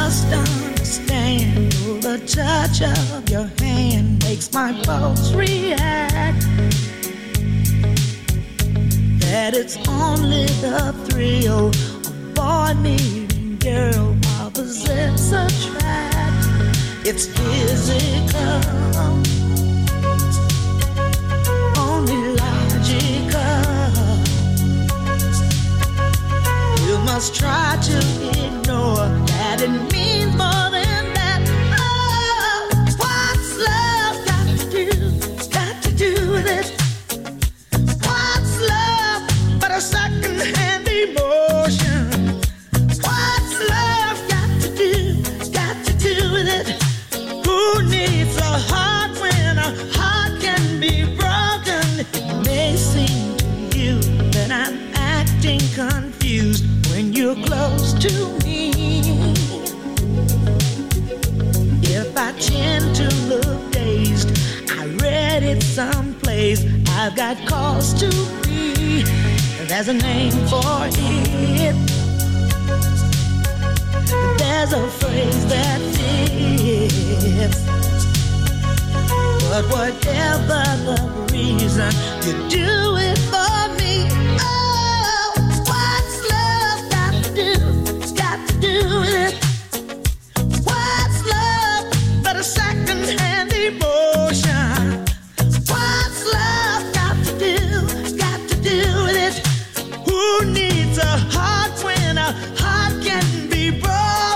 must understand, the touch of your hand makes my pulse react. That it's only the thrill of boy meeting girl, opposites attract. It's physical, only logical. You must try to ignore that it means more than that. Oh, what's love got to do with it? What's love but a second-hand emotion? What's love got to do with it? Who needs a heart when a heart can be broken? It may seem to you that I'm acting confused when you're close to me. If I tend to look dazed, I read it someplace, I've got cause to be. There's a name for it. There's a phrase that fits. But whatever the reason, you do it for me. Oh, what's love got to do with it? What's love but a second-hand emotion? What's love got to do with it? Who needs a heart when a heart can be broken?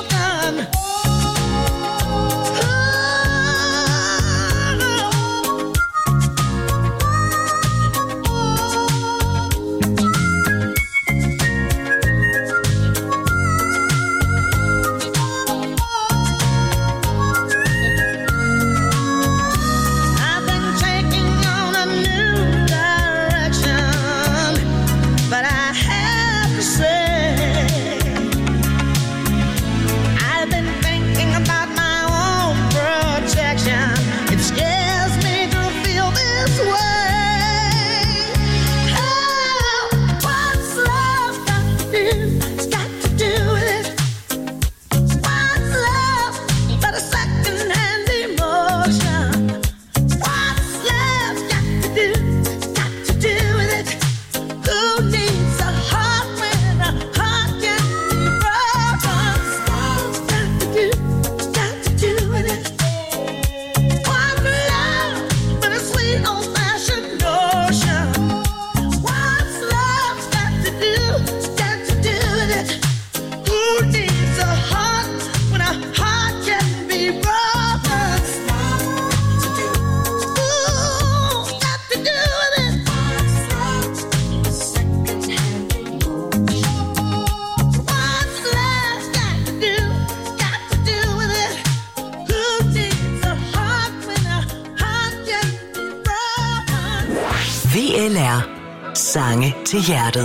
VLR. Sange til hjertet.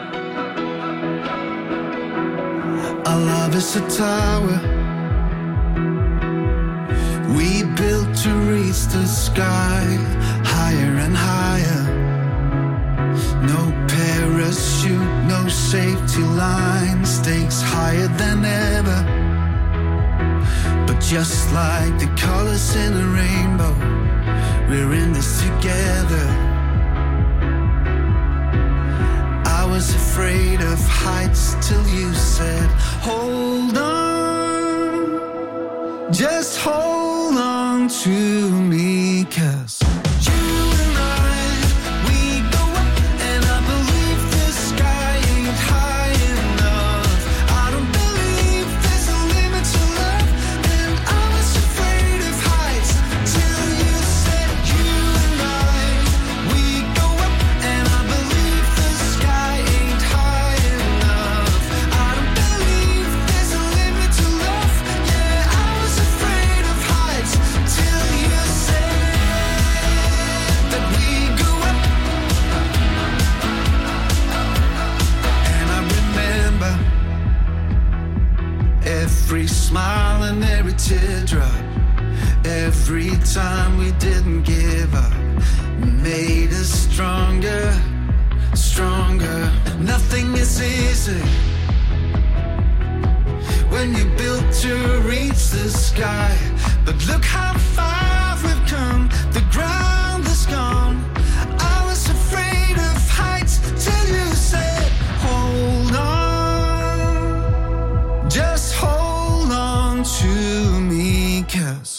Our love is a tower we built to reach the sky, higher and higher. No parachute, no safety line, stakes higher than ever. But just like the colors in a rainbow, we're in this together. I was afraid of heights till you said, hold on, just hold on to me, 'cause you and I, we go up and I believe the sky ain't high enough. I don't believe there's a limit to love, and I was afraid of heights till you said, you and I, we go up and I believe the sky ain't high enough. I don't believe there's a limit to love. Yeah, I was afraid of heights till you said that we go up. And I remember every smile and every teardrop, every time we didn't give up, made us stronger, stronger. Nothing is easy when you built to reach the sky. But look how far we've come, the ground is gone. I was afraid of heights till you said, hold on, just hold on to me, 'cause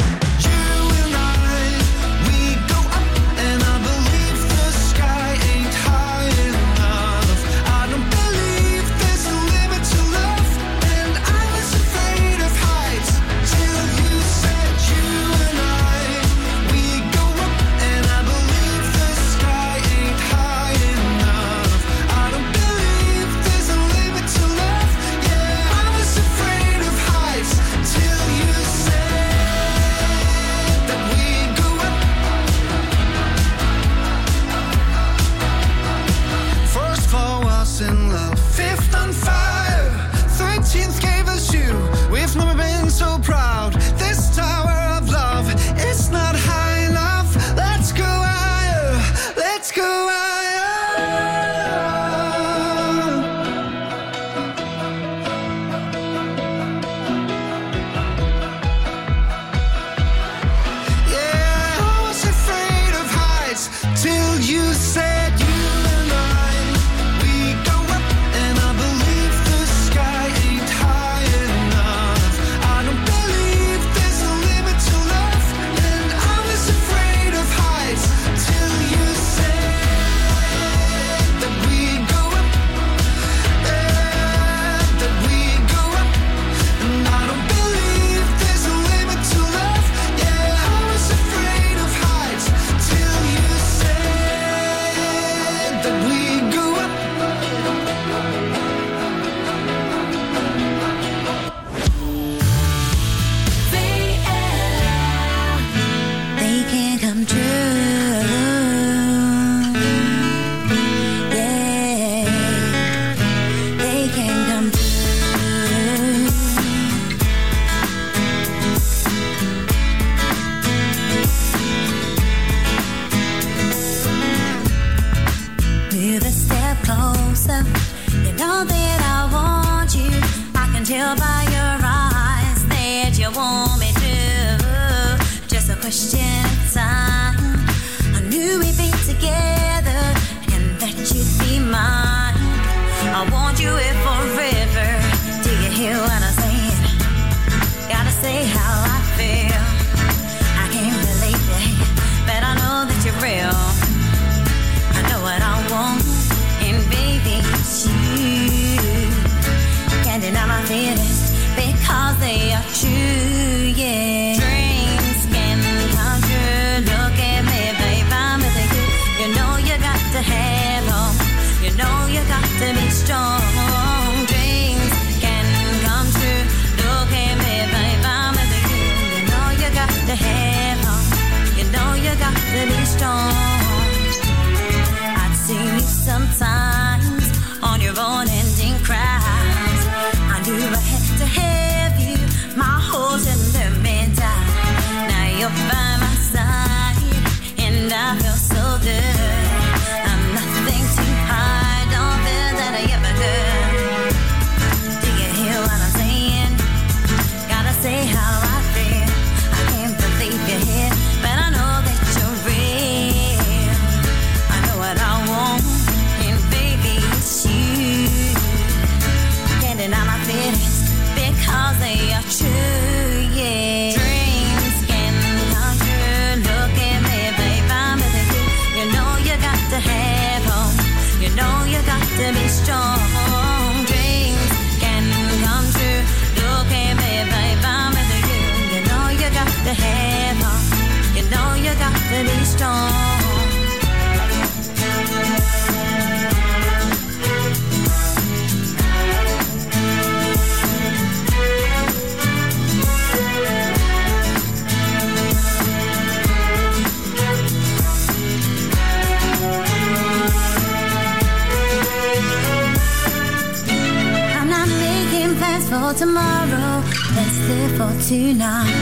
for tomorrow, let's live for tonight.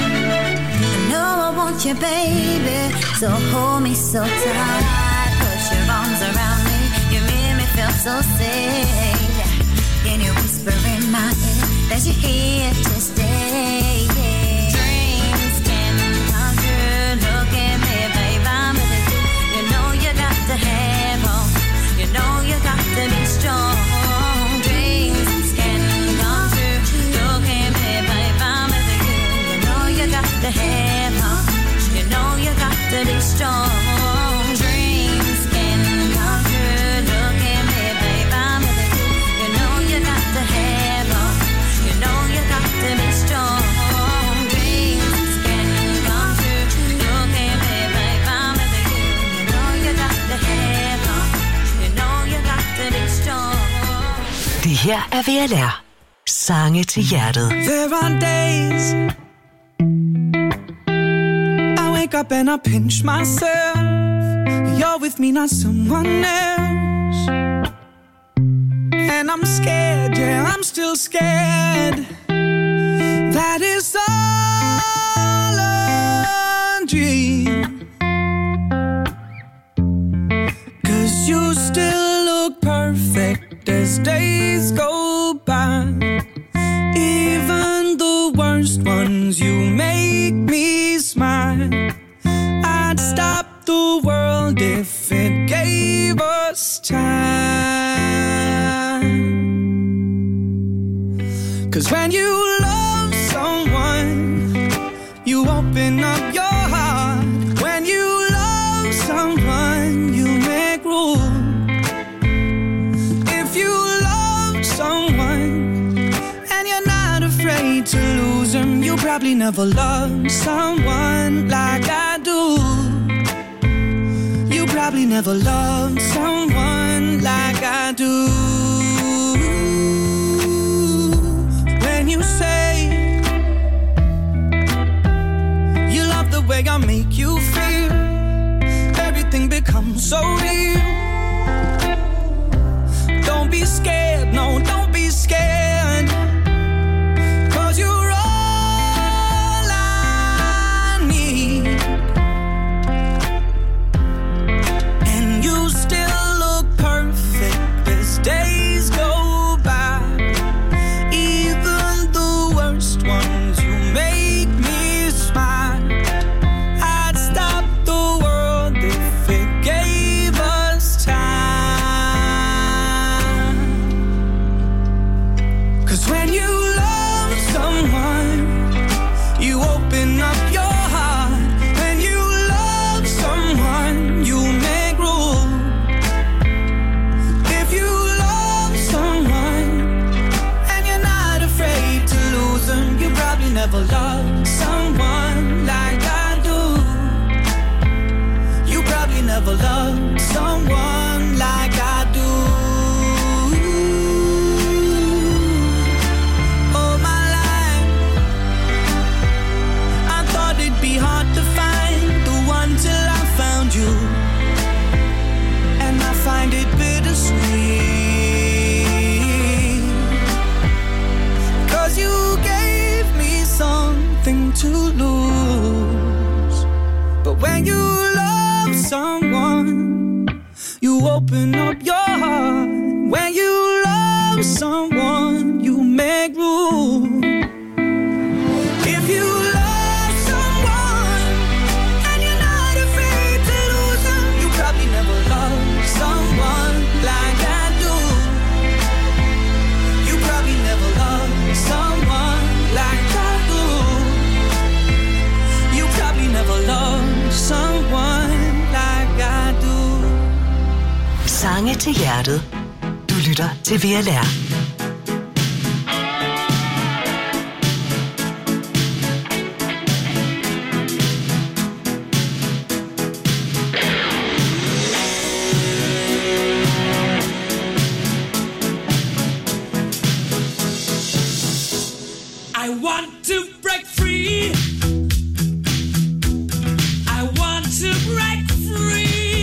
I know I want you, baby, so hold me so tight. Put your arms around me, you make me feel so safe. Can you whisper in my ear? that you're here to stay. Yeah. Dreams can come true. Look at me, babe, I'm with you. You know you got to have hope. You know you got to be strong. Dreams can come true. Look at me, babe, I'm with you. You know you got to have hope. You know you got to be strong. Dreams can come true. Look at me, babe, I'm with you. You know you got to have hope. You know you got to be strong. Dreams can come true. Look at me, babe, I'm with you. You know you got to have hope. You know you got to be strong. Det her er VLR. Sange til hjertet. There are days I wake up and I pinch myself. You're with me, not someone else. And I'm scared, yeah, I'm still scared. That is all a dream. 'Cause you still look perfect as days go by. Even the worst ones, you make me smile. I'd stop the world if it gave us time. 'Cause when you love someone, you open up your heart. When you love someone, you make room. If you love someone and you're not afraid to lose them, you probably never loved someone like I do. You probably never loved someone like I do. When you say you love the way I make you feel, everything becomes so real. Don't be scared, no, don't be scared. 'Cause you're all I need. And you still look perfect as days go by. Even the worst ones, you make me smile. I'd stop the world if it gave us time. 'Cause when you love someone, you open up your heart. When you love someone, you make room. If you love someone and you're not afraid to lose them, you probably never loved someone like I do. You probably never loved someone like I do. All my life I thought it'd be hard to find the one till I found you. And I find it bittersweet. 'Cause you gave me something to lose. But when you love someone, you open up your heart. When you love someone, you make room. If you love someone and you're not afraid to lose them, you probably never loved someone like I do. You probably never loved someone like I do. You probably never loved someone like I do. Sange til hjertet. Du lytter til VLR. I want to break free. I want to break free.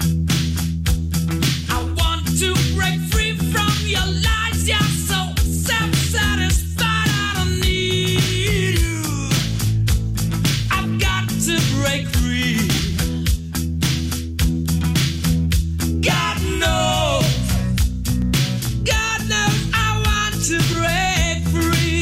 I want to break free from your lies. You're so self-satisfied. I don't need you. I've got to break free. God knows I want to break free.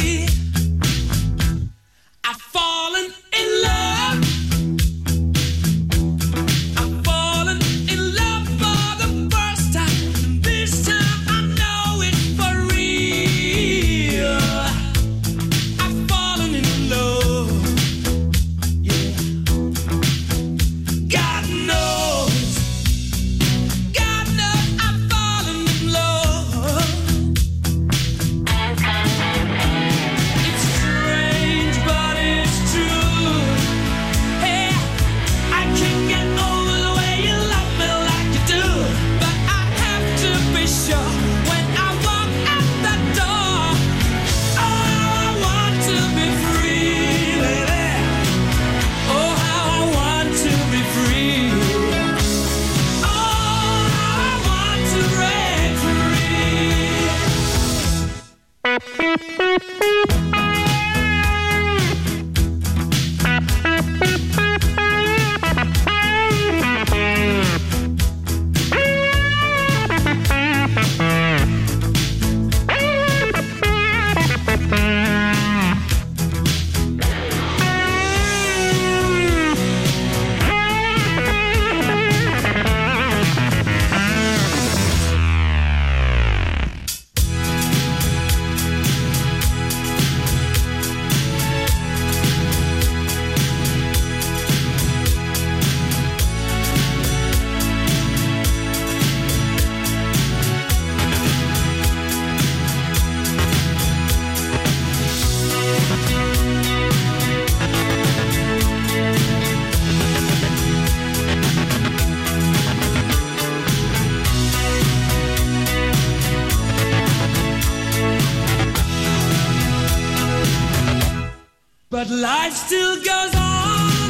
but life still goes on.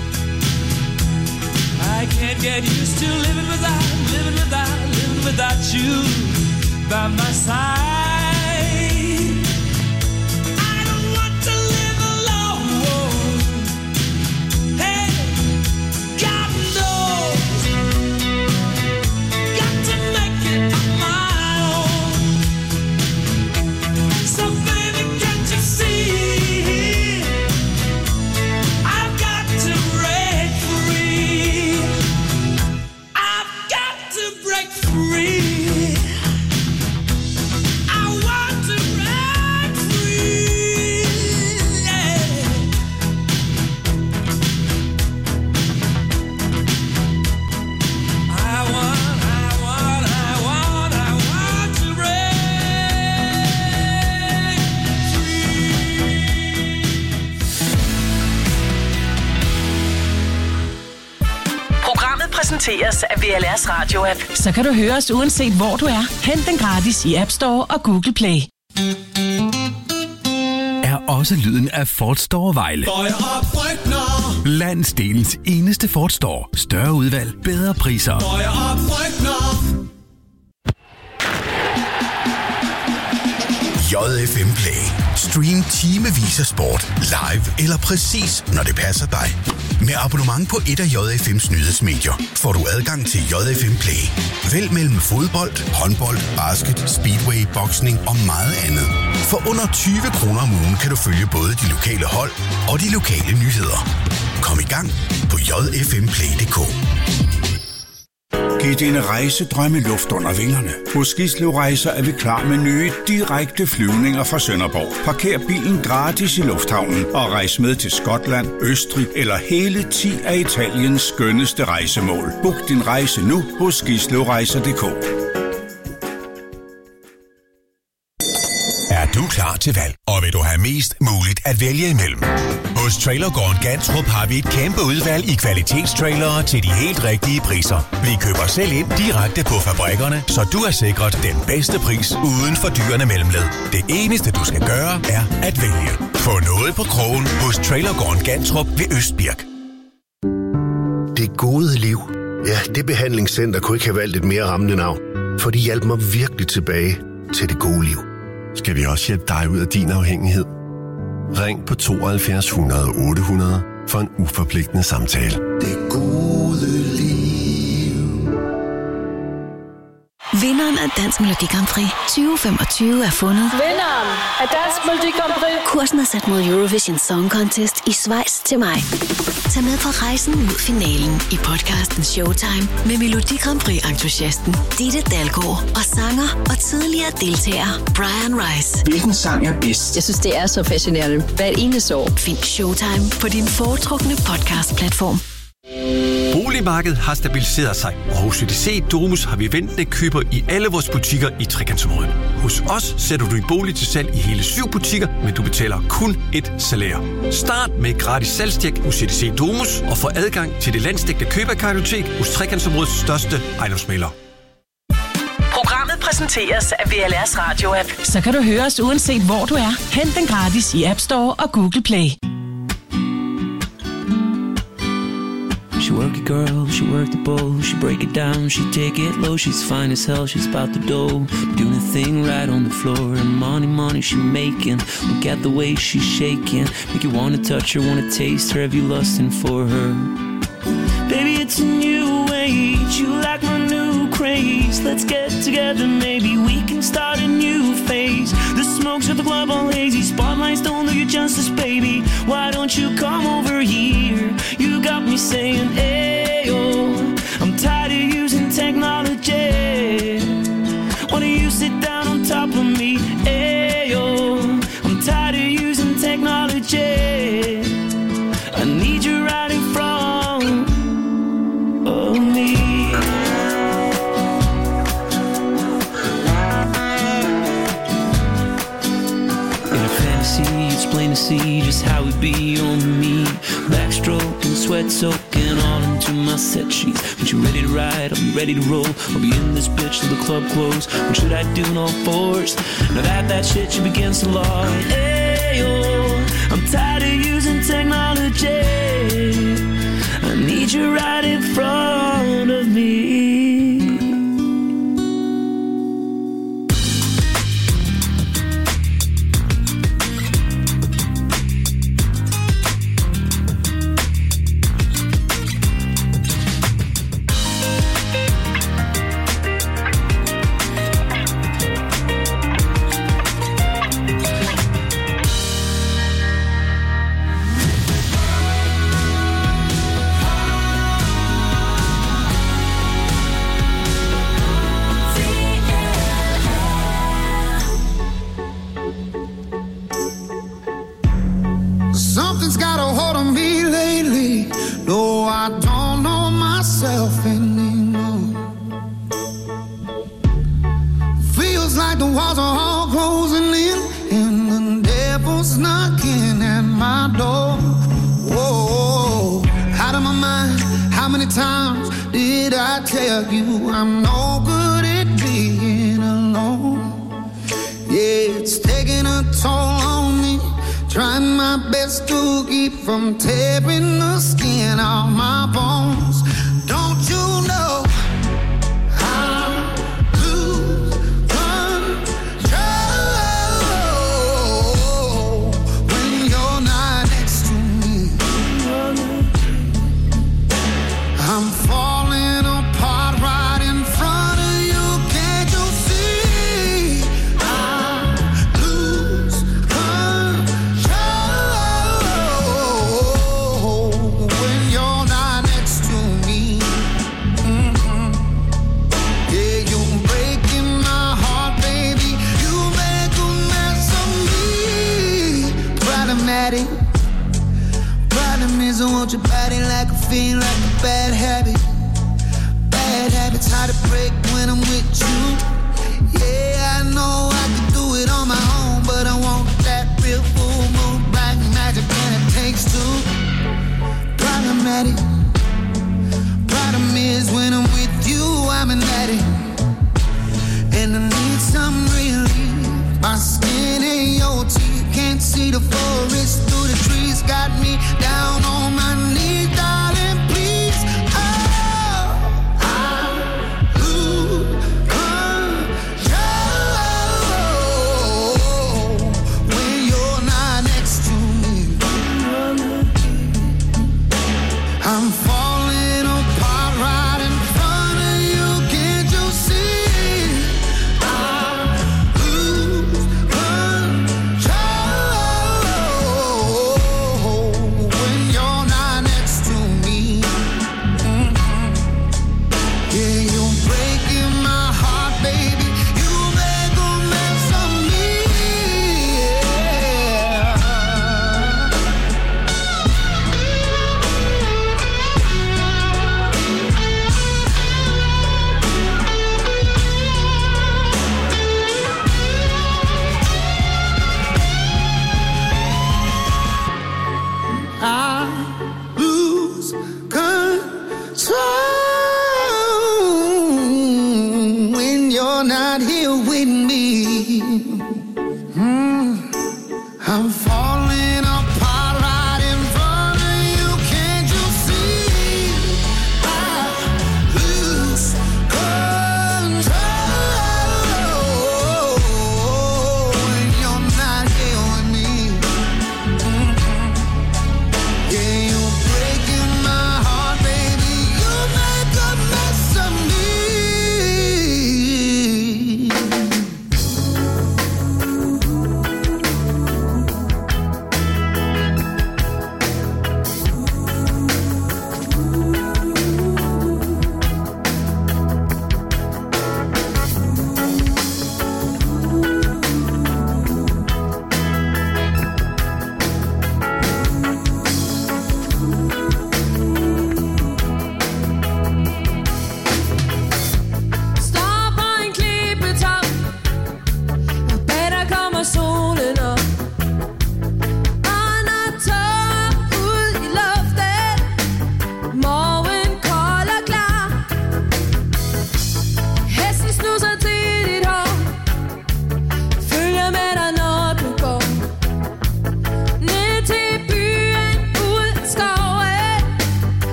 I can't get used to living without you by my side. I don't want to live alone. Hey, God knows, got to make it on my own. So baby, can't you see? I've got to break free. I've got to break free. Præsenteres af VLR's Radio-app. Så kan du høre os uanset hvor du er. Hent den gratis i App Store og Google Play. Er også lyden af Ford Store Vejle. Landsdelens eneste Ford Store. Større udvalg, bedre priser. JFM Play. Stream timevis af sport, live eller præcis, når det passer dig. Med abonnement på et af JFM's nyhedsmedier får du adgang til JFM Play. Vælg mellem fodbold, håndbold, basket, speedway, boksning og meget andet. For under 20 kroner om ugen kan du følge både de lokale hold og de lokale nyheder. Kom i gang på jfmplay.dk. Giv dine rejsedrømme luft under vingerne. Hos Gislev Rejser er vi klar med nye, direkte flyvninger fra Sønderborg. Parker bilen gratis i lufthavnen og rejs med til Skotland, Østrig eller hele 10 af Italiens skønneste rejsemål. Book din rejse nu hos gislevrejser.dk. Er du klar til valg, og vil du have mest muligt at vælge imellem? Hos Trailergården Gantrup har vi et kæmpe udvalg i kvalitetstrailere til de helt rigtige priser. Vi køber selv ind direkte på fabrikkerne, så du er sikret den bedste pris uden for dyrene mellemled. Det eneste du skal gøre er at vælge. Få noget på krogen hos Trailergården Gantrup ved Østbirk. Det gode liv. Ja, det behandlingscenter kunne ikke have valgt et mere rammende navn, for de hjalp mig virkelig tilbage til det gode liv. Skal vi også hjælpe dig ud af din afhængighed? Ring på 72 100 800 for en uforpligtende samtale. Det gode liv. Vinderen af Dansk Melodi Grand Prix 2025 er fundet. Vinderen af Dansk Melodi Grand Prix. Kursen er sat mod Eurovision Song Contest i Schweiz til maj. Tag med på rejsen mod finalen i podcasten Showtime med Melodi Grand Prix-entusiasten Ditte Dalgaard og sanger og tidligere deltager Brian Rice. Hvilken sang er bedst? Jeg synes, det er så fascinerende. Hvert eneste år. Find Showtime på din foretrukne podcast-platform. Boligmarkedet har stabiliseret sig, og hos CDC Domus har vi ventende køber i alle vores butikker i Trekantsområdet. Hos os sætter du din bolig til salg i hele 7 butikker, men du betaler kun et salær. Start med et gratis salgstjek hos CDC Domus og få adgang til det landsdækkende køberkartotek hos Trekantsområdets største ejendomsmæglere. Programmet præsenteres af VLR's Radio-app. Så kan du høre os uanset hvor du er. Hent den gratis i App Store og Google Play. She work it, girl, she work the bowl, she break it down, she take it low, she's fine as hell, she's about the dough, doing a thing right on the floor, and money she making, look at the way she's shaking, make you wanna touch her, wanna taste her, have you lusting for her? Baby, it's a new age, you like my new craze, let's get together, maybe we can start a new phase, the smokes at the club all hazy, spotlights don't do you justice, baby, why don't you come over here, you got me saying, ayo, I'm tired of using technology, why don't you sit down on top of me, ayo, I'm tired of using technology, I need you right in front of me. In a fantasy, it's plain to see just how it be on me. Backstroke and sweat soaking all into my set sheets. When you're ready to ride, I'll be ready to roll. I'll be in this bitch till the club close. What should I do in all fours? Now that shit should begin to law. Ayo, I'm tired of you Something's got a hold on me lately. No, I don't know myself anymore. Feels like the walls are all closing in, and the devil's knocking at my door. Whoa, out of my mind. How many times did I tell you I'm no good at being alone? Yeah, it's taking a toll on me. Trying my best to keep from tearing the skin off my bones. Don't you know I lose control when you're not next to me? I'm falling apart right in front of you. Can't you see? I lose control when you're not next to me. Yeah, you're breaking my heart, baby. You make a mess of me. Problematic. Problem is I want your body like a fiend, like a bad habit. Bad habits hard to break when I'm with you. Yeah, I know I can do it on my own, but I want that real full moon, black magic, and it takes two. Problematic. Problem is when I'm with you, I'm an addict, and I need some relief. My skin and your teeth can't see the forest through the trees. Got me down on my knees, darling, please. Oh, I lose control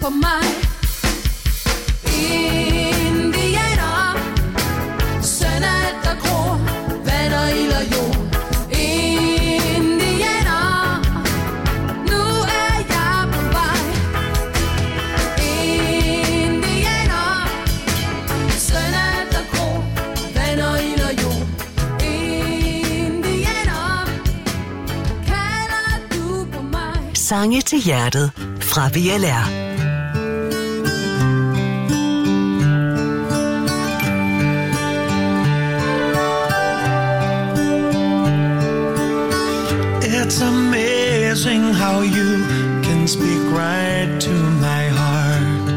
på mig. Indianer, søn af der gror, vand og ild og jord. Indianer, nu er jeg på vej. Indianer, søn af der gror, vand og ild og jord. Indianer, kalder du på mig. Sange til hjertet fra VLR. It's amazing how you can speak right to my heart.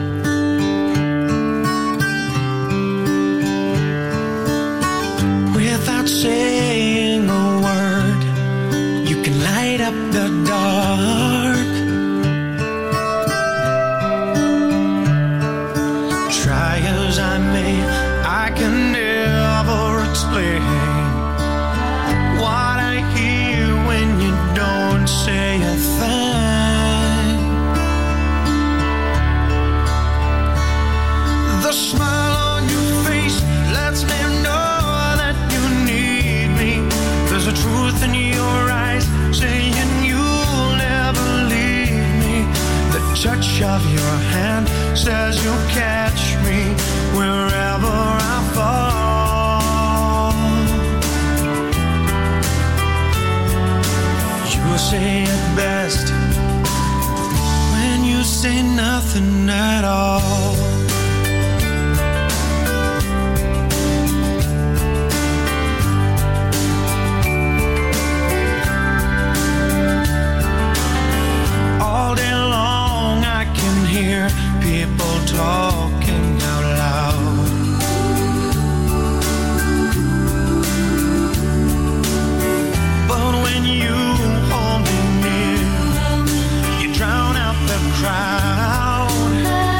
Without saying a word, you can light up the dark. Try as I may, I can never explain what I hear when you don't say a thing. The smile on your face lets me know that you need me. There's a truth in your eyes saying you'll never leave me. The touch of your hand says you'll catch me wherever I fall. You say it best when you say nothing at all. All day long I can hear people talking out loud. But when you hold me near, you drown out the crowd.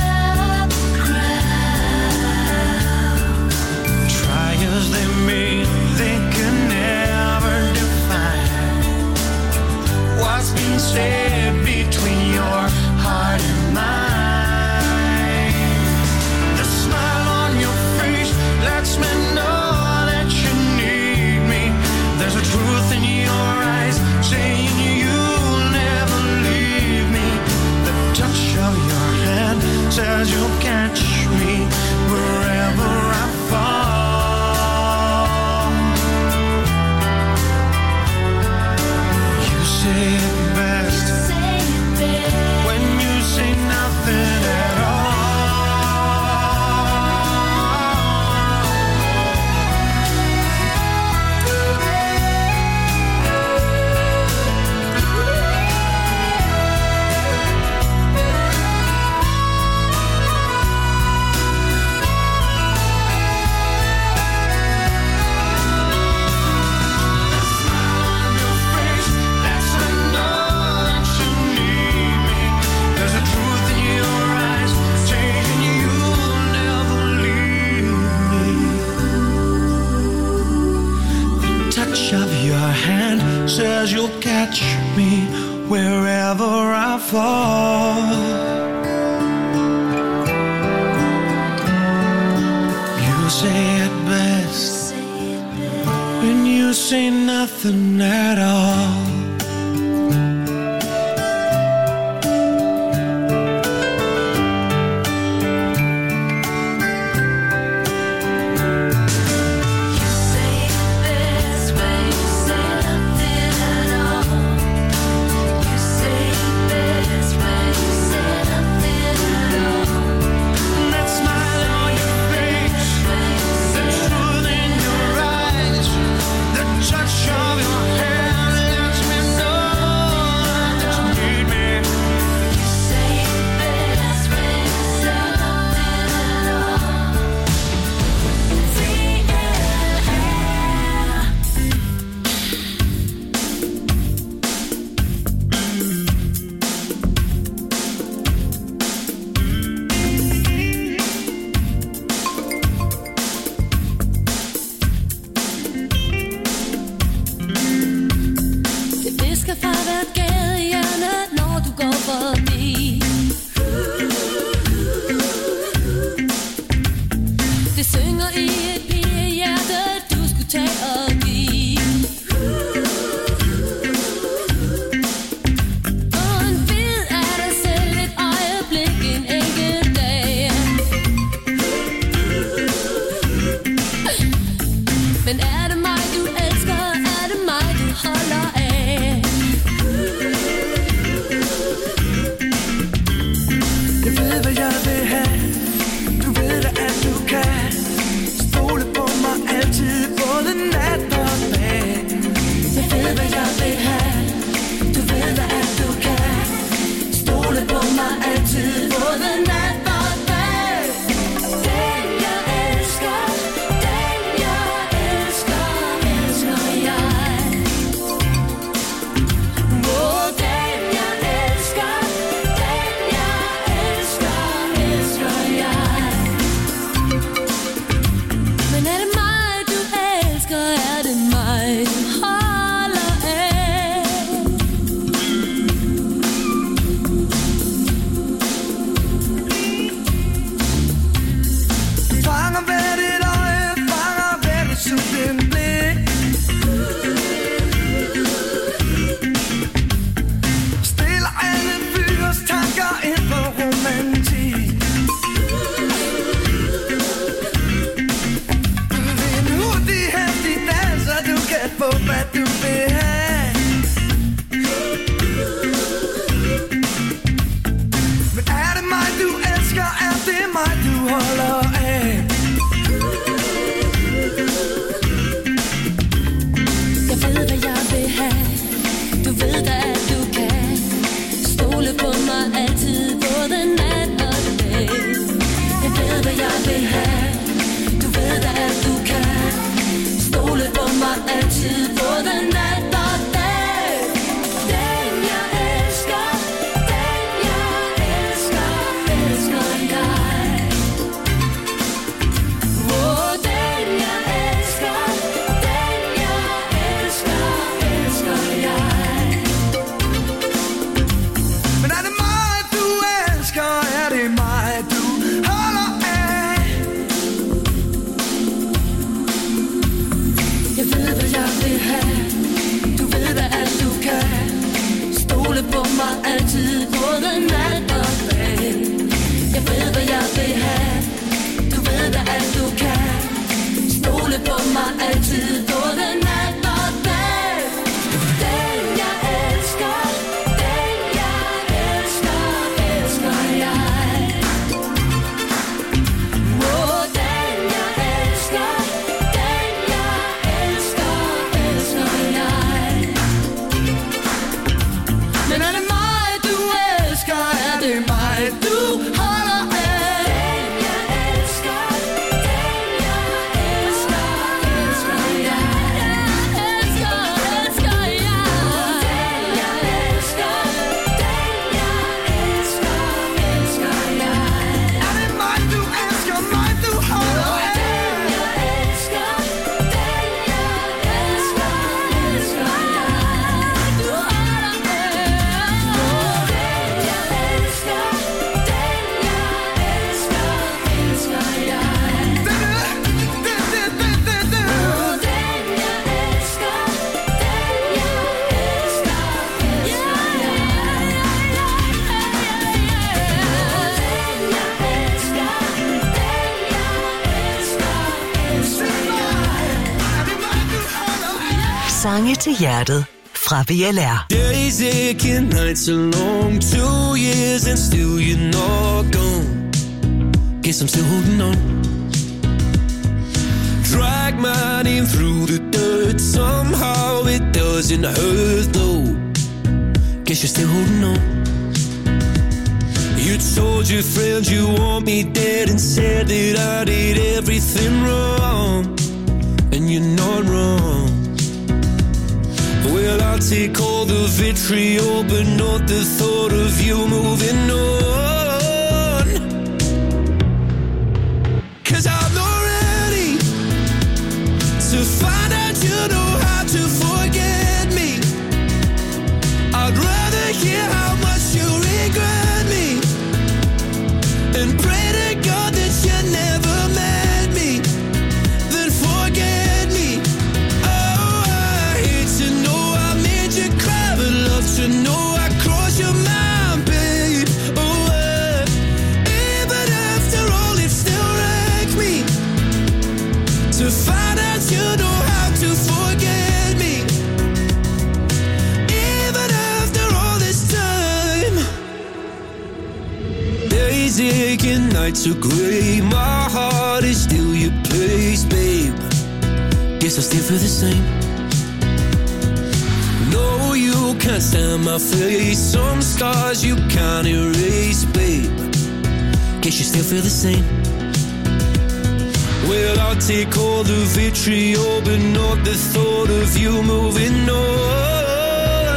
Try as they may, they can never define what's been said between your heart and mine. The smile on your face lets me know that you need me. There's a truth in your eyes saying you'll never leave me. The touch of your hand says you'll catch me wherever I fall. You say it best when you say nothing at all. There's a truth in your eyes saying you'll never leave me. The touch of your hand says you'll catch me wherever I fall. You say it best when you say nothing at all. That smile on your face, the truth in your eyes, the touch of your hand Sange til hjertet fra VLR. Days aching, nights are long, 2 years and still you're not gone. Guess I'm still holding on. Drag my name through the dirt, somehow it doesn't hurt though. Guess you're still holding on. You told your friends you want me dead and said that I did everything wrong. And you're not wrong. Well, I'll take all the vitriol, but not the thought of you moving on. 'Cause I'm not ready to find out you know how to forget me. I'd rather hear how much you regret me and pray to God that you never met me, then forget me. Oh, I hate to know I made you cry, but love to know I crossed your mind, babe. Oh, even after all, it still wrecks me to find out you know how to forget me. Even after all this time, days aching, nights are gray. My heart is still your place, babe. Guess I still feel the same. No, you can't stand my face. Some scars you can't erase, babe. Guess you still feel the same. Well, I'll take all the vitriol, but not the thought of you moving on.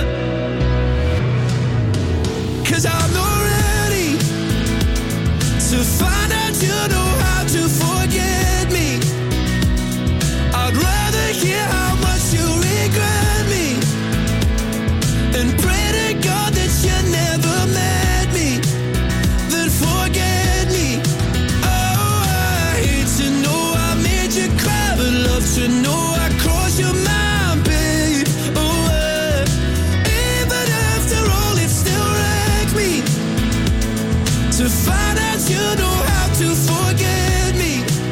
'Cause I'm not ready to find out you know how to forget me. I'd rather hear how much you regret me and pray to God that you never met me, then forget me. Oh, I hate to know I made you cry, but love to know I crossed your mind, babe. Oh, even after all, it still wrecks me to find out you know how to forget me.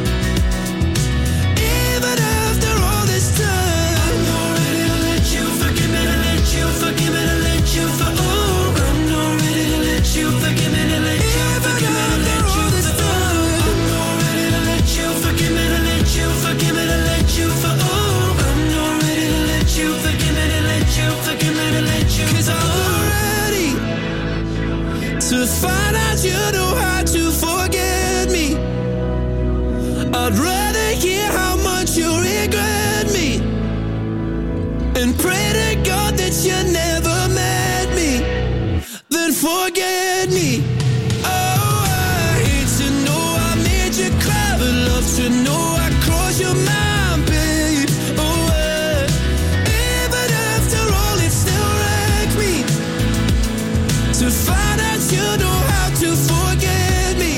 Even after all this time, I'm not ready to let you forgive me, to let you forgive me, to let you oh, I'm not ready to let you forgive me, to let you forgive me, to let you I'm not ready to let you forgive me, to let you forgive me, to let you oh, I'm not ready to let you forgive me, to let you forgive me, to let you 'cause I'm not ready to find out you know how to forget me. I'd rather hear how much you regret me and pray to God that you never met me, then forget me. Oh, I hate to know I made you cry, but love to know I crossed your mind, babe. Oh, even after all, it still wrecks me to find out you know how to forget me.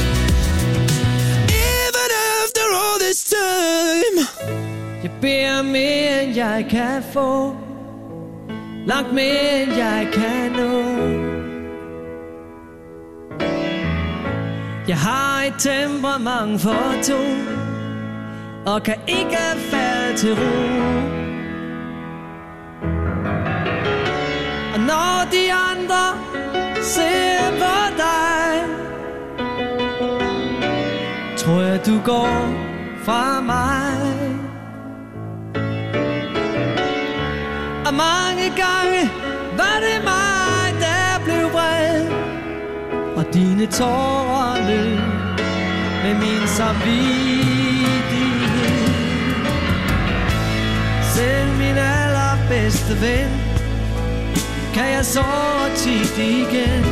Even after all this time. Jeg beder mere end jeg kan få, langt mere end jeg kan nå. Jeg har et temperament for to, og kan ikke falde til ro. Og når de andre ser på dig, tror jeg du går fra mig. Og mange gange var det mig, der blev vred, og dine tårer løb med min samvittighed. Selv min allerbedste ven kan jeg så tit igen.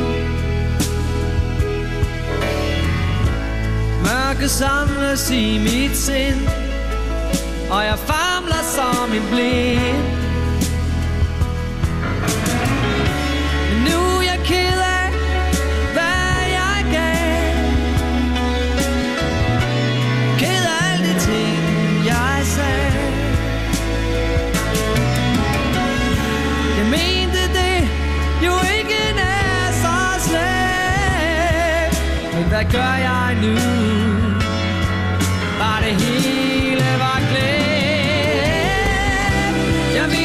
Mørke samles i mit sind, og jeg famler som en blind. Men nu er jeg ked af, hvad jeg gav. Ked af alle de ting, jeg sagde. Jeg mente det jo ikke nær så slemt. Men hvad gør jeg nu? Bare det hele var glemt. Jeg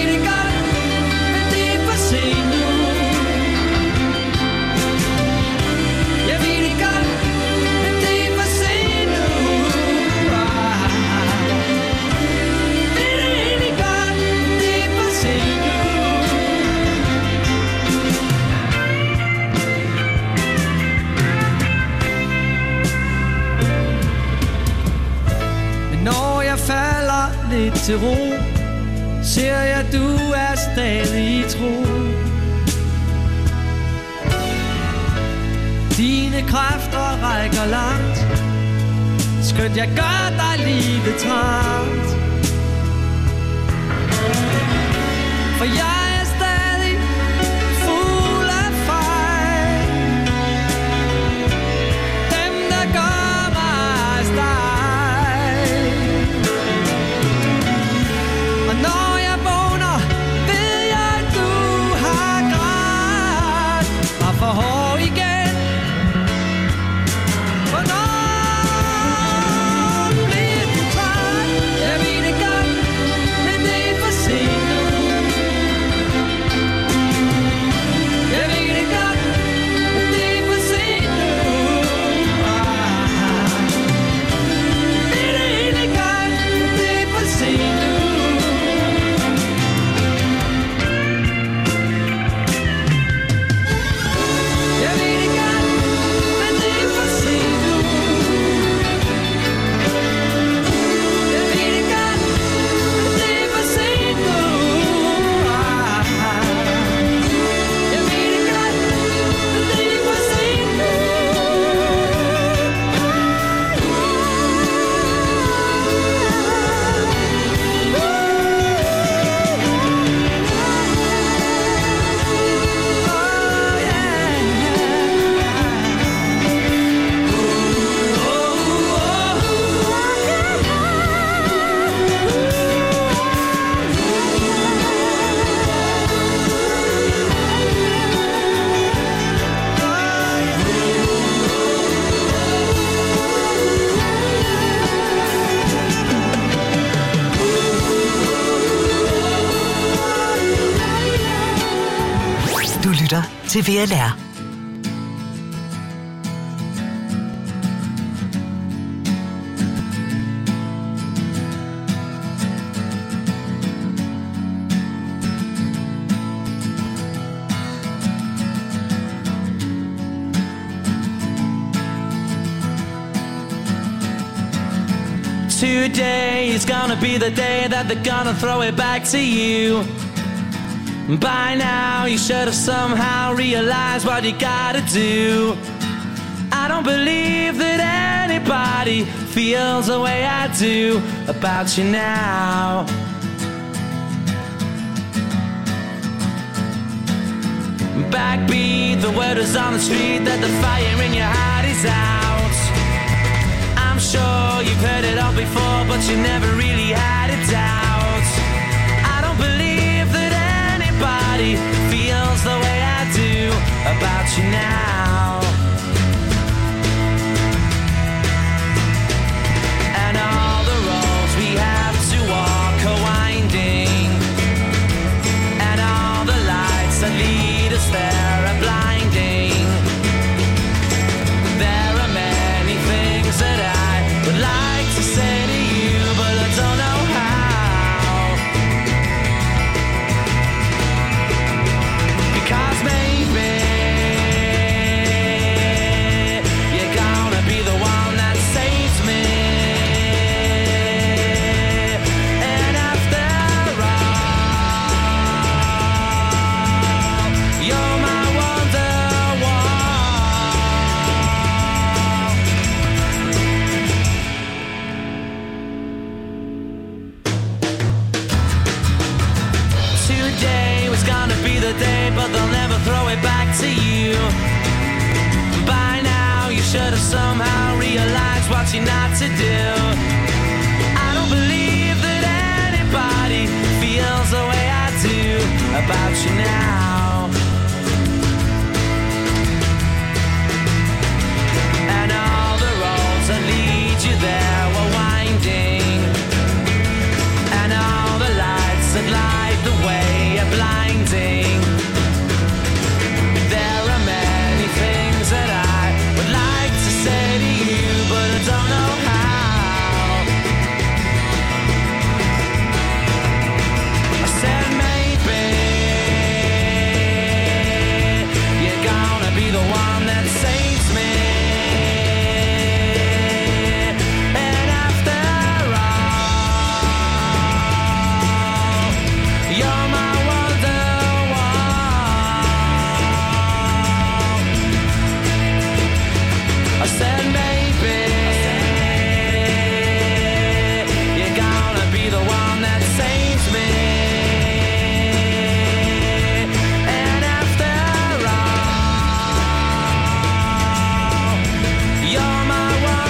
til ro, ser jeg, du er stadig tro. Dine kræfter rækker langt, skønt jeg gør dig livet trangt. For jeg er stadig fuld af fejl, dem der gør mig stejl. Og når jeg vågner, ved jeg, du har grædt og for hård igen. Til VLR. Today is gonna be the day that they're gonna throw it back to you. By now you should have somehow realized what you gotta do. I don't believe that anybody feels the way I do about you now. Backbeat, the word is on the street that the fire in your heart is out. I'm sure you've heard it all before, but you never really had a doubt. I don't believe that anybody feels the way I do about you now. And all the roads we have to walk are winding, and all the lights that lead us there are blinding. There are many things that I would like to say to you, but I don't know how. Because maybe you're gonna be the one that saves me. And after all, you're my Wonderwall. Today was gonna be the day, but they'll never throw it back to you. By now you should have somehow realized what you're not to do. I don't believe that anybody feels the way I do about you now. And all the roads that lead you there were winding, and all the lights that light the way are blinding. There are many things that I would like to say to you, but I don't know how. I said maybe I said maybe you're gonna be the one that saves me. And after all, you're my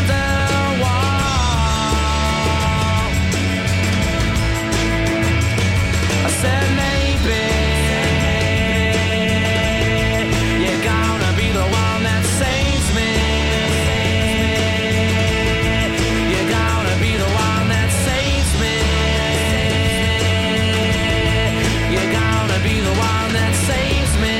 wonderwall. I said maybe you're gonna be the one that saves me. You're gonna be the one that saves me. You're gonna be the one that saves me.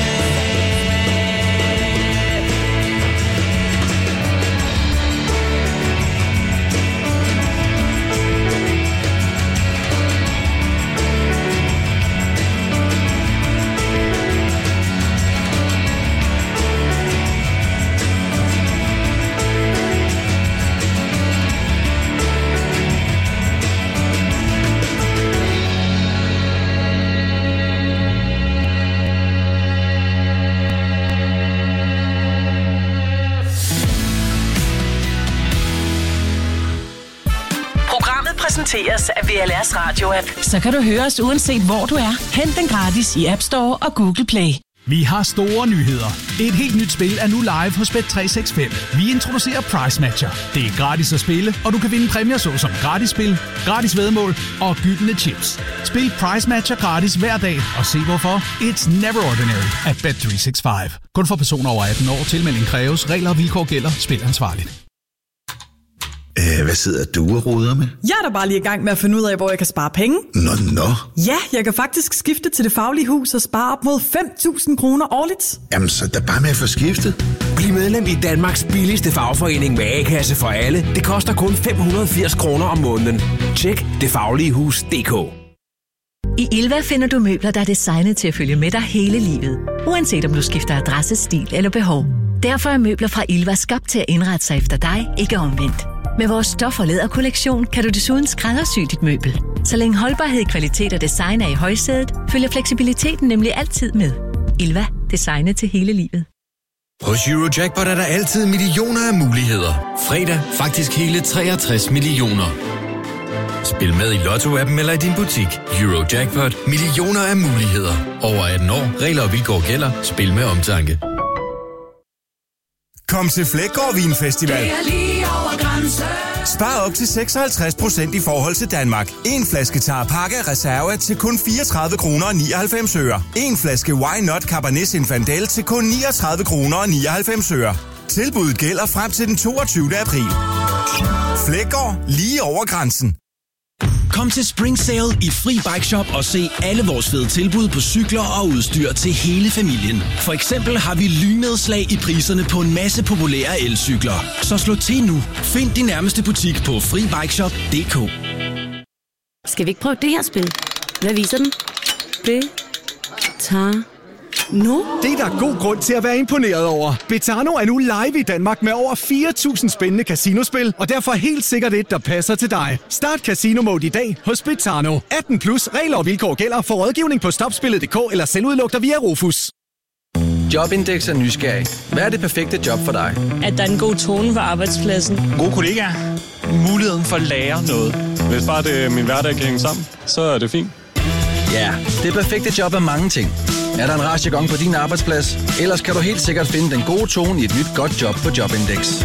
Programmet præsenteres af VLR's Radio-app. Så kan du høre os uanset hvor du er. Hent den gratis i App Store og Google Play. Vi har store nyheder. Et helt nyt spil er nu live hos Bet365. Vi introducerer Price Matcher. Det er gratis at spille, og du kan vinde præmier såsom gratis spil, gratis væddemål og gyldne chips. Spil Price Matcher gratis hver dag, og se hvorfor. It's never ordinary at Bet365. Kun for personer over 18 år. Tilmelding kræves. Regler og vilkår gælder. Spil ansvarligt. Hvad sidder du og roder med? Jeg er da bare lige i gang med at finde ud af, hvor jeg kan spare penge. Nå. Ja, jeg kan faktisk skifte til Det Faglige Hus og spare op mod 5.000 kroner årligt. Jamen, så der bare med at få skiftet. Bliv medlem i Danmarks billigste fagforening med A-kasse for alle. Det koster kun 580 kroner om måneden. Tjek detfagligehus.dk. I Ilva finder du møbler, der er designet til at følge med dig hele livet. Uanset om du skifter adresse, stil eller behov. Derfor er møbler fra Ilva skabt til at indrette sig efter dig, ikke omvendt. Med vores stof- og læderkollektion kan du desuden skræddersy dit møbel. Så længe holdbarhed, kvalitet og design er i højsædet, følger fleksibiliteten nemlig altid med. Ilva. Designet til hele livet. Hos Eurojackpot er der altid millioner af muligheder. Fredag faktisk hele 63 millioner. Spil med i Lotto-appen eller i din butik. Eurojackpot. Millioner af muligheder. Over 18 år. Regler og vilkår gælder. Spil med omtanke. Kom til Flækgaard Vinfestival. Det er lige over grænsen. Spar op til 56% i forhold til Danmark. En flaske Tarapacca Reserva til kun 34 kroner og 99 øre. En flaske Why Not Cabernet Zinfandel til kun 39 kroner og 99 øre. Tilbuddet gælder frem til den 22. april. Flækgaard, lige over grænsen. Kom til Spring Sale i Fri Bike Shop og se alle vores fede tilbud på cykler og udstyr til hele familien. For eksempel har vi lynnedslag i priserne på en masse populære elcykler. Så slå til nu. Find din nærmeste butik på FriBikeShop.dk. Skal vi ikke prøve det her spil? Hvad viser den? Betano. Det er der god grund til at være imponeret over. Betano er nu live i Danmark med over 4.000 spændende casinospil, og derfor helt sikkert et, der passer til dig. Start Casino Mode i dag hos Betano. 18 plus regler og vilkår gælder for rådgivning på stopspillet.dk eller selvudlugter via Rufus. Jobindex er nysgerrig. Hvad er det perfekte job for dig? At der er en god tone på arbejdspladsen. Gode kollegaer. Muligheden for at lære noget. Hvis bare det min hverdag kan hænge sammen, så er det fint. Ja, det perfekte job er mange ting. Er der en radiogong på din arbejdsplads? Ellers kan du helt sikkert finde den gode tone i et nyt godt job på Jobindex.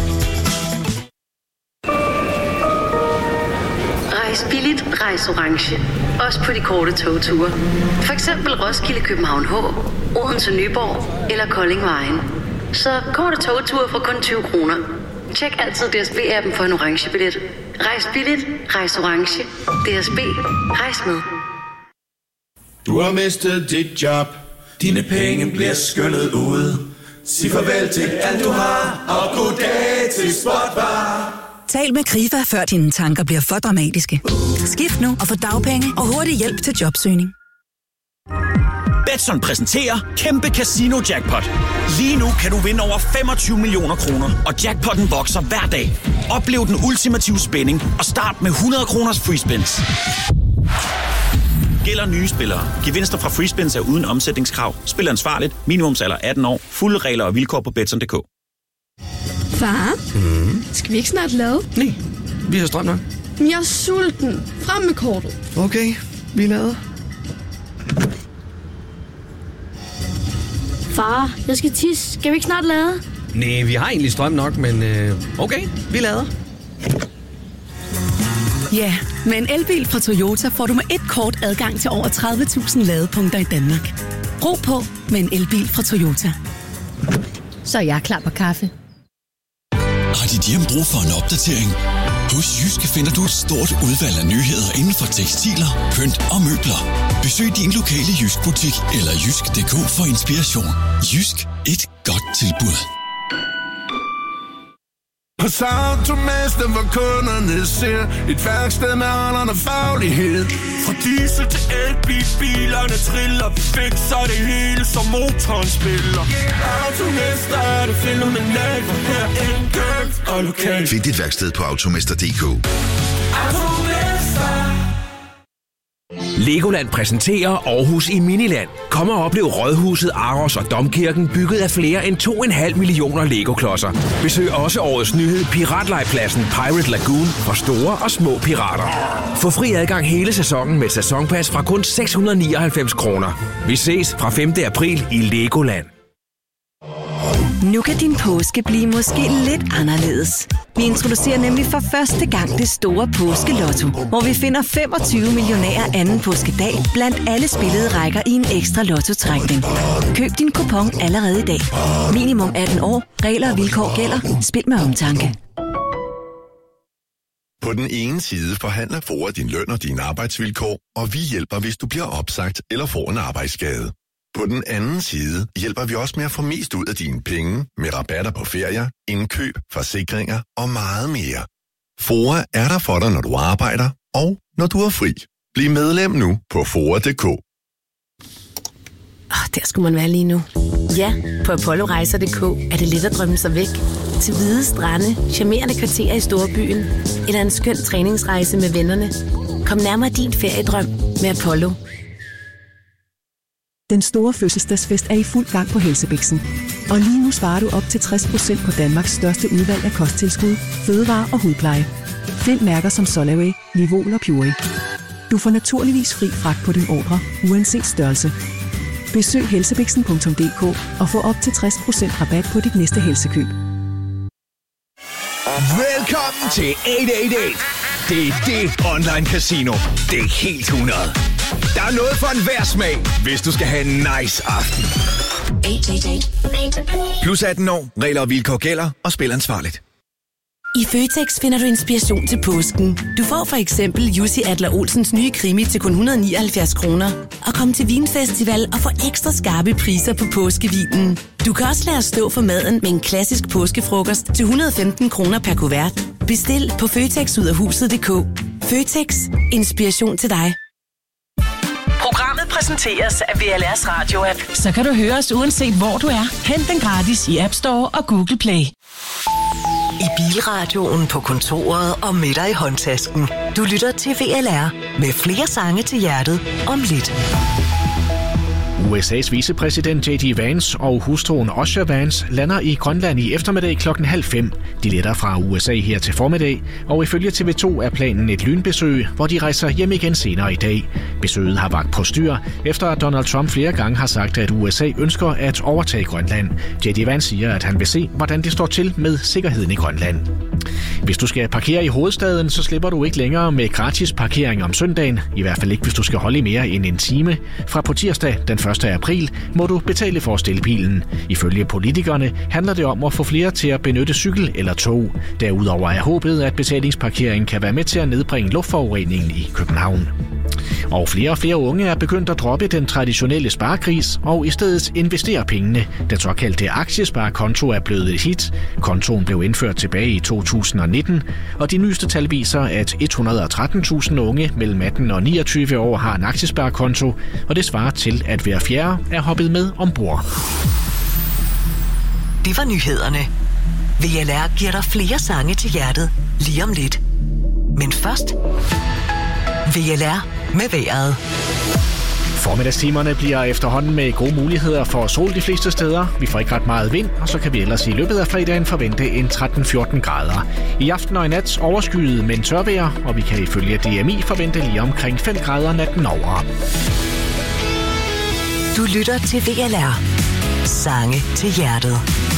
Rejs billigt, rejs orange. Også på de korte togture. For eksempel Roskilde, København H, Odense, Nyborg eller Kolding Vejen. Så korte togture for kun 20 kroner. Tjek altid DSB-appen for en orange billet. Rejs billigt, rejs orange. DSB, rejs med. Du har mistet dit job. Dine penge bliver skyllet ud. Sig farvel til alt du har, og goddag til Spotbar. Tal med Krifa, før dine tanker bliver for dramatiske. Skift nu og få dagpenge og hurtig hjælp til jobsøgning. Betson præsenterer Kæmpe Casino Jackpot. Lige nu kan du vinde over 25 millioner kroner, og jackpotten vokser hver dag. Oplev den ultimative spænding og start med 100 kroners free spins. Gælder nye spillere. Gevinster fra free spins er uden omsætningskrav. Spil ansvarligt. Minimumsalder 18 år. Fulde regler og vilkår på Betson.dk. Far, skal vi ikke snart lade? Nej, vi har strøm nok. Jeg er sulten. Frem med kortet. Okay, vi lader. Far, jeg skal tisse. Skal vi ikke snart lade? Nej, vi har egentlig strøm nok, men okay, vi lader. Ja, med en elbil fra Toyota får du med et kort adgang til over 30.000 ladepunkter i Danmark. Ro på med en elbil fra Toyota. Så er jeg klar på kaffe. Har dit hjem brug for en opdatering? Hos Jysk finder du et stort udvalg af nyheder inden for tekstiler, pynt og møbler. Besøg din lokale Jysk-butik eller jysk.dk for inspiration. Jysk, et godt tilbud. Hos Automester, hvor kunderne ser et værksted med holderne faglighed. Fra diesel til elbil, bilerne triller. Vi fikser det hele, som motoren spiller. Automester er det fænomenalt, for her enkelt og lokalt. Find dit værksted på automester.dk. Legoland præsenterer Aarhus i Miniland. Kom og oplev Rådhuset, Aros og Domkirken bygget af flere end 2,5 millioner Lego-klodser. Besøg også årets nyhed Piratlejrpladsen Pirate Lagoon for store og små pirater. Få fri adgang hele sæsonen med sæsonpas fra kun 699 kroner. Vi ses fra 5. april i Legoland. Nu kan din påske blive måske lidt anderledes. Vi introducerer nemlig for første gang det store påskelotto, hvor vi finder 25 millionærer anden påskedag blandt alle spillede rækker i en ekstra lottotrækning. Køb din kupon allerede i dag. Minimum 18 år. Regler og vilkår gælder. Spil med omtanke. På den ene side forhandler FOA din løn og dine arbejdsvilkår, og vi hjælper, hvis du bliver opsagt eller får en arbejdsskade. På den anden side hjælper vi også med at få mest ud af dine penge med rabatter på ferier, indkøb, forsikringer og meget mere. FOA er der for dig, når du arbejder og når du er fri. Bliv medlem nu på FOA.dk. Der skulle man være lige nu. Ja, på apollorejser.dk er det let at drømme sig væk. Til hvide strande, charmerende kvarterer i storbyen eller en skøn træningsrejse med vennerne. Kom nærmere din feriedrøm med Apollo. Den store fødselsdagsfest er i fuld gang på Helsebiksen. Og lige nu sparer du op til 60% på Danmarks største udvalg af kosttilskud, fødevarer og hudpleje. Find mærker som Solaway, Livol og Puree. Du får naturligvis fri fragt på din ordre, uanset størrelse. Besøg helsebiksen.dk og få op til 60% rabat på dit næste helsekøb. Velkommen til 888. Det er det online casino. Det er helt 100. Der er noget for enhver smag, hvis du skal have en nice aften. 888. Plus 18 år, regler og vilkår gælder, og spil ansvarligt. I Føtex finder du inspiration til påsken. Du får for eksempel Jussi Adler-Olsens nye krimi til kun 179 kroner. Og kom til Vinfestival og få ekstra skarpe priser på påskevinen. Du kan også lade os stå for maden med en klassisk påskefrokost til 115 kroner per kuvert. Bestil på føtexudafhuset.dk. Føtex. Inspiration til dig. Programmet præsenteres af VLR's Radio-app. Så kan du høre os uanset hvor du er. Hent den gratis i App Store og Google Play. I bilradioen, på kontoret og med dig i håndtasken. Du lytter til VLR med flere sange til hjertet om lidt. USA's vicepræsident J.D. Vance og hustruen Usher Vance lander i Grønland i eftermiddag kl. 4:30. De letter fra USA her til formiddag, og ifølge TV2 er planen et lynbesøg, hvor de rejser hjem igen senere i dag. Besøget har vagt på styr, efter at Donald Trump flere gange har sagt, at USA ønsker at overtage Grønland. J.D. Vance siger, at han vil se, hvordan det står til med sikkerheden i Grønland. Hvis du skal parkere i hovedstaden, så slipper du ikke længere med gratis parkering om søndagen. I hvert fald ikke, hvis du skal holde i mere end en time. Fra på tirsdag den 1. april må du betale for at stille bilen. Ifølge politikerne handler det om at få flere til at benytte cykel eller tog. Derudover er håbet, at betalingsparkering kan være med til at nedbringe luftforureningen i København. Og flere unge er begyndt at droppe den traditionelle sparekris og i stedet investere pengene. Den såkaldte aktiesparekonto er blevet et hit. Kontoen blev indført tilbage i 2019, og de nyeste tal viser, at 113.000 unge mellem 18 og 29 år har en aktiesparekonto, og det svarer til, at hver fjerde er hoppet med ombord. Det var nyhederne. VLR giver dig flere sange til hjertet lige om lidt. Men først VLR med vejret. Formiddagstimerne bliver efterhånden med gode muligheder for sol de fleste steder. Vi får ikke ret meget vind, og så kan vi ellers i løbet af fredagen forvente en 13-14 grader. I aften og i nat overskyet, men tørvejr, og vi kan ifølge DMI forvente lige omkring 5 grader natten over. Du lytter til VLR. Sange til hjertet.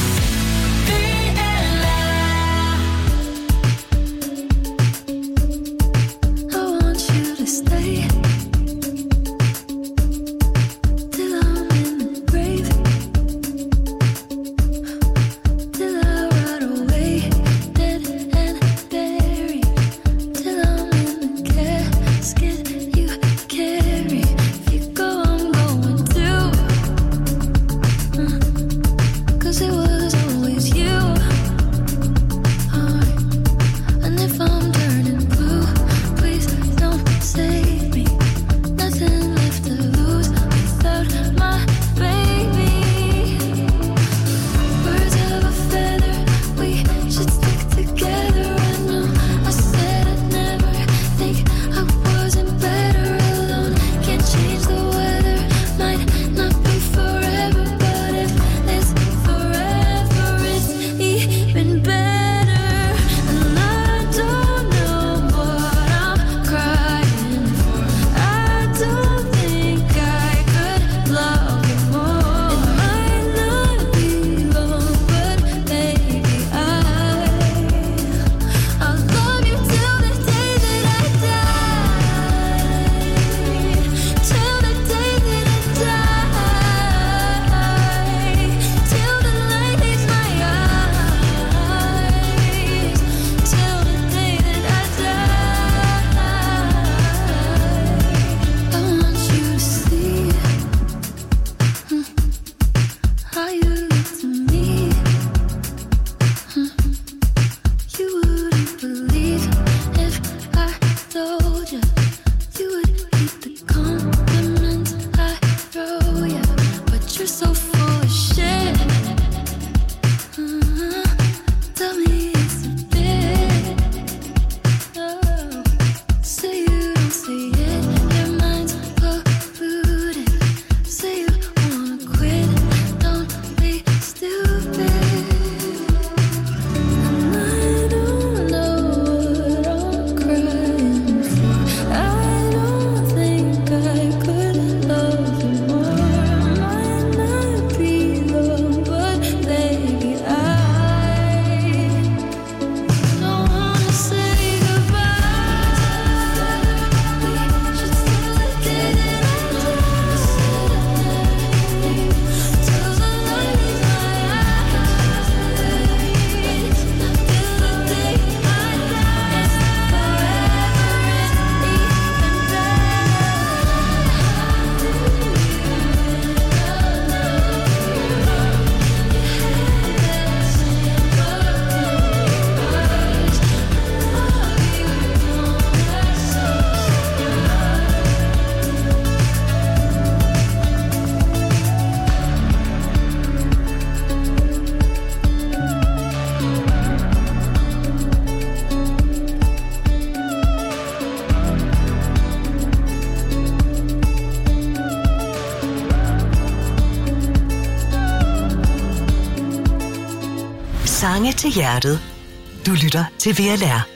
Sange til hjertet. Du lytter til VLR.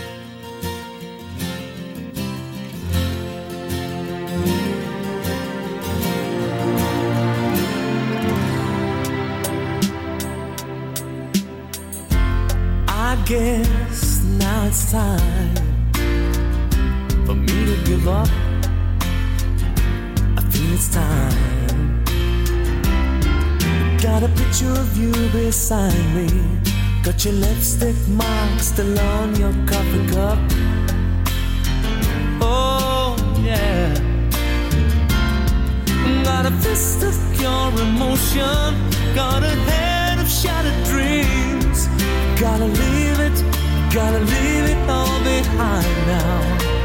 I guess now it's time for me to give up. I feel it's time. Got a picture of you beside me. Got your lipstick mark still on your coffee cup. Oh yeah. Got a fist of pure emotion. Got a head of shattered dreams. Gotta leave it all behind now.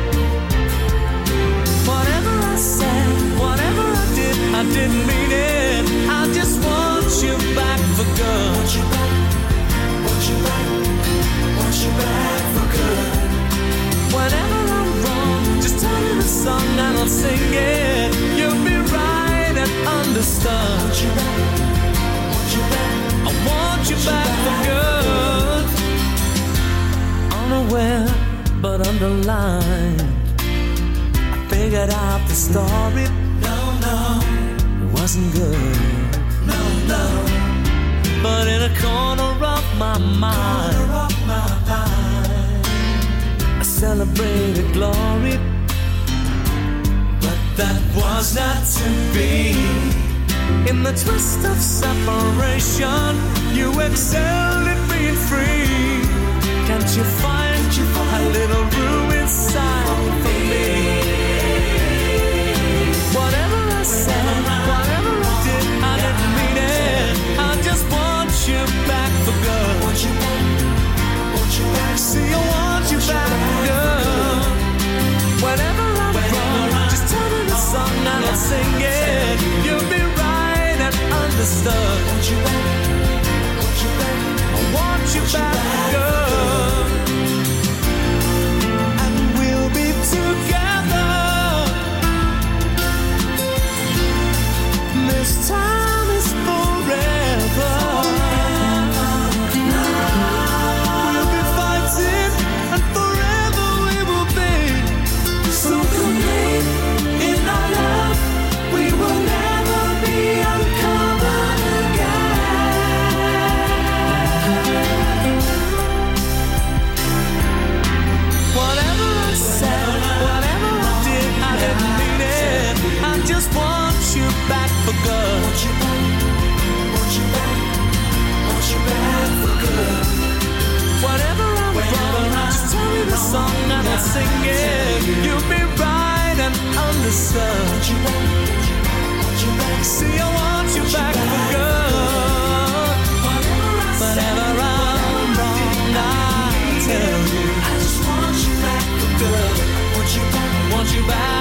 Whatever I said, whatever I didn't mean it. I just want you back for good. Want you back, want you back, want you back for good. Whenever I'm wrong, just tell me the song and I'll sing it. You'll be somewhere but underlined. I figured out the story. No, it wasn't good. No, but in a corner of my mind, I celebrated glory. But that was not to be. In the twist of separation, you excelled at being free. Can't you find a little room inside for me? Whatever I said, whatever I did, I didn't mean it. I just want you back for good. Want you back. See, I want you back for good. Whenever I'm wrong, just tell me the song and I'll sing it. You'll be right and understood. Want you back. I want you back for good. And we'll be together. This time is forever. We'll be fighting and forever we will be. So complete in our love, we will never be uncovered again. Whatever I said, whatever I did, I didn't mean it. I just want you back for good. Want you back for good. Whatever I'm wrong, just tell me the song and I'll sing it. You'll be right and understood. Want you back. See, I want you back for good. Whatever I'm wrong, I'll tell you. I just want you back for good. Want you back. I want you back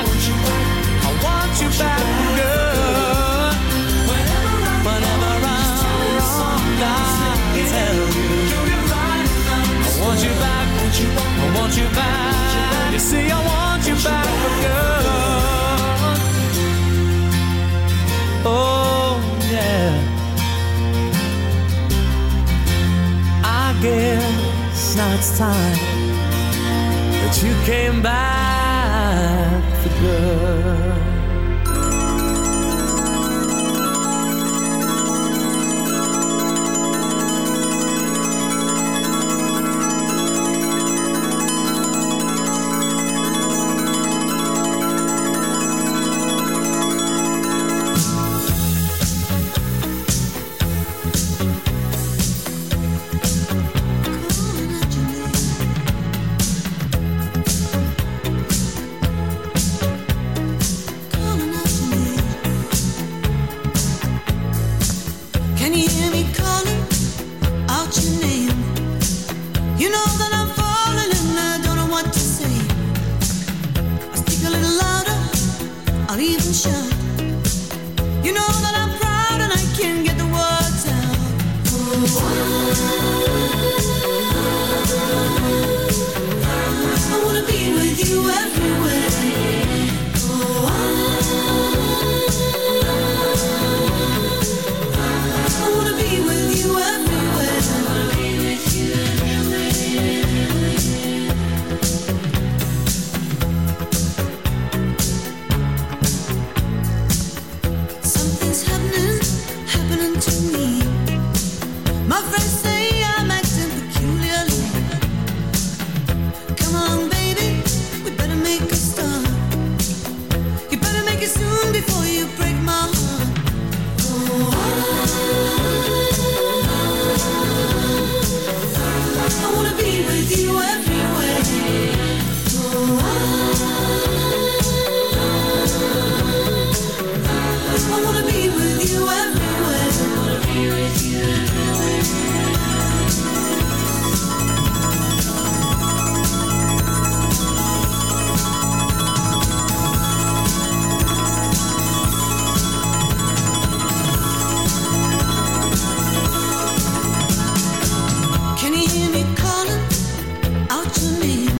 for good. Whenever I'm wrong, I'll tell you. I want you back. I want you back. You see, I want you back for good. Oh yeah. I guess now it's time that you came back for good.